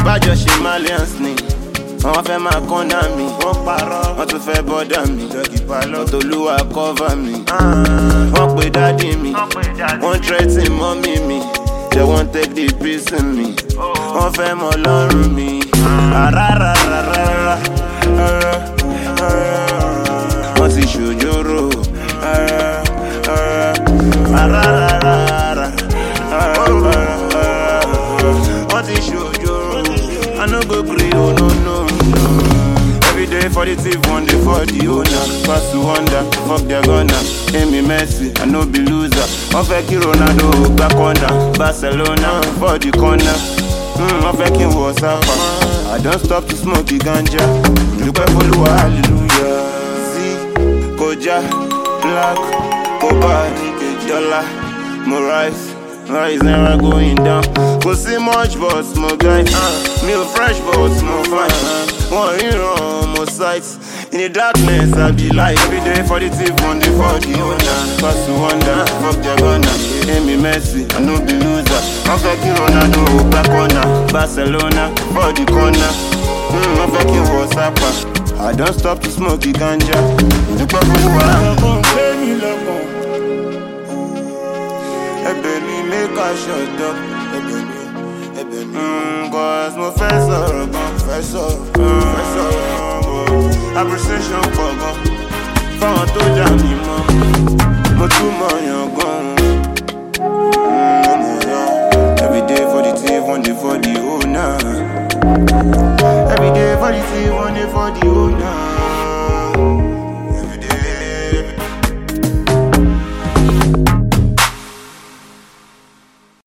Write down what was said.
Bájọ ṣe Malians ni. Wọ́n fẹ́ máa kọ́nà mi. Wọ́n parọ́. Wọ́n tún fẹ́ bọ́dà mi. Tolúwa cover mi. Wọ́n pe dádì mi. Wọ́n threaten mọ́mí mi. They won't take the peace in me. Wọ́n fẹ́ mọ lọ́rùn mi. Wọ́n ti ṣòjóró. Wọ́n ti ṣòjóró. I no go gree, oh no. Every day for the thief, one day for the owner. Pass to wonder, fuck their gunner. Amy Messi, I no be loser. Wọ́n fẹ́ kí Ronaldo gba corner. Barcelona for the corner. Wọ́n fẹ́ kí n wọ sápá. I don't stop to smoke the ganja. Dúpẹ́ f'Olúwa, hallelujah. See, Koja, Black, Cobalt, Dollar, Morise. Rise never going down. Go see much but small guy. Me a fresh but small fine. One hero on my sights. In the darkness I be light. Every day for the thief, one day for the owner. Pass to wonder, fuck their gunner. Amy Messi, I no be loser. I'm fucking Ronaldo, back corner. Barcelona, for the corner. I'm fucking Wasapa. I don't stop to smoke the ganja. The purple one. Make a shut up, cause my face are appreciation for God. From a to jam me, mo too young gone. Every day for the thief, one day for the owner. Every day for the thief, one day for the owner.